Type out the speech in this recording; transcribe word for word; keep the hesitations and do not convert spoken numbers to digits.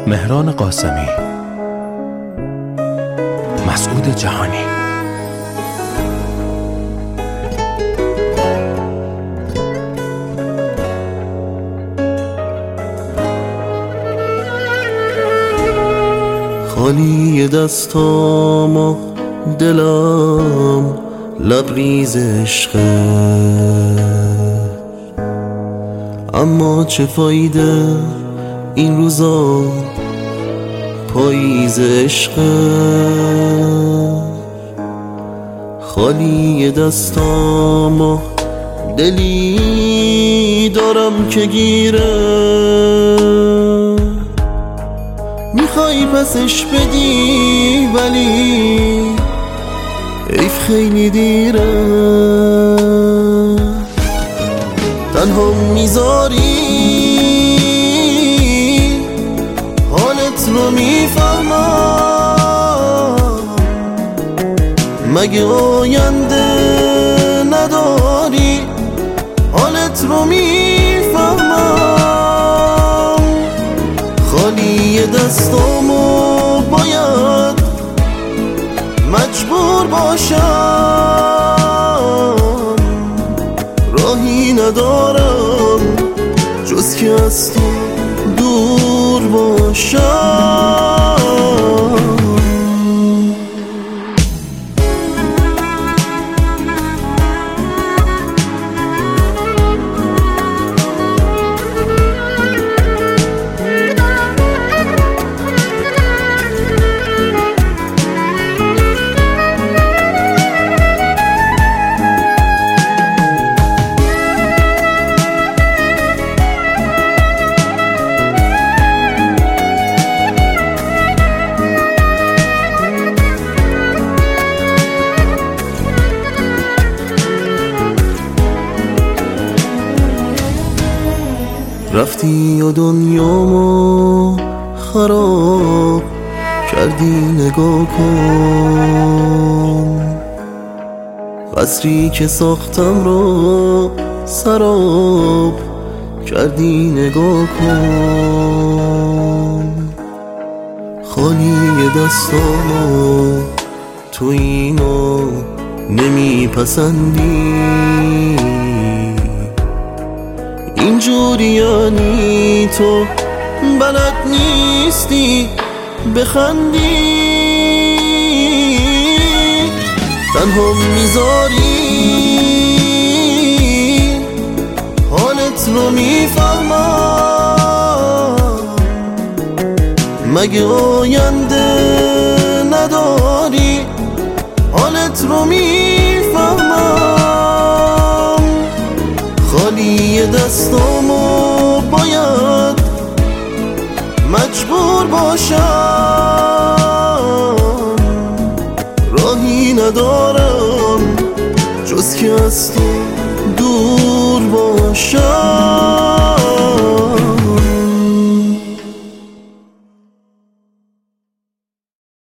مهران قاسمی، مسعود جهانی. خالی دستام و دلم لبریز عشقه، اما چه فایده این روزا پاییز عشقه. خالی دستام و دلی دارم که گیره، میخوای پسش بدی ولی حیف خیلی دیره. تنها میذاری حالت رو میفهمم، مگه آینده نداری حالت رو میفهمم. خالی دستامو باید مجبور باشم، راهی ندارم جز که از تو دور باشم. رفتی و دنیامو خراب کردی، نگاه کن قصری که ساختم رو سراب کردی، نگاه کن. خالی دستامو تو اینو نمیپسندی، اینجوری یعنی تو بلد نیستی بخندی. تنها میذاری حالت رو میفهمم، مگه آینده نداری حالت رو میفهمم. خالی دستامو باید مجبور باشم، راهی ندارم جز که از تو دور باشم.